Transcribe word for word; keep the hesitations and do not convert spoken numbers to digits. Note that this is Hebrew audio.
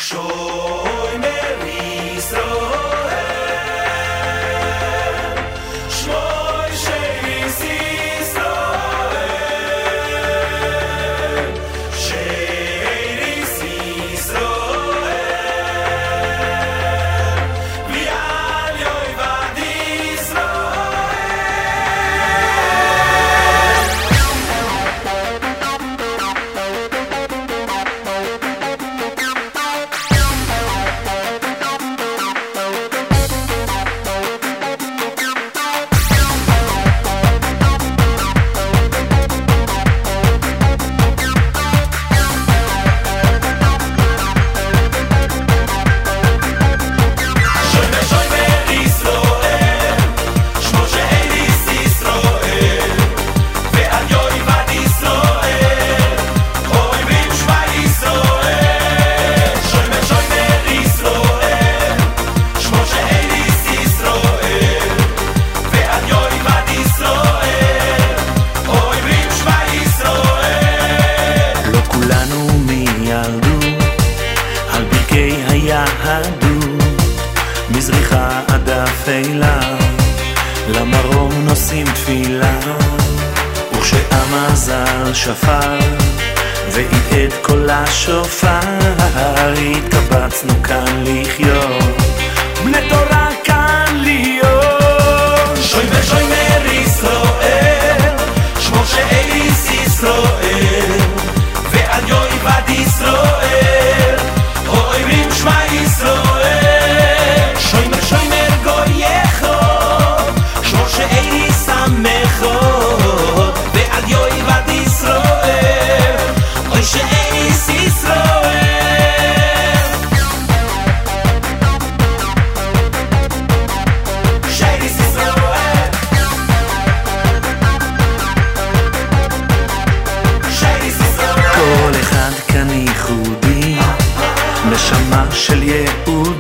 מזריחה עד אפלה למרום נושאים תפילה וכשהמזל שפר ועיד כל השופר התקבצנו כאן לחיות בני תורה כאן להיות שוי ושוי מר ישראל שמו שאליס ישראל ועד יוי ועד ישראל אומרים שמע ישראל שוי מר שוי מר גוייכו שמו שאליס עמכו ועד יוי ועד ישראל אוי שאליס ישראל נשמה של יהוד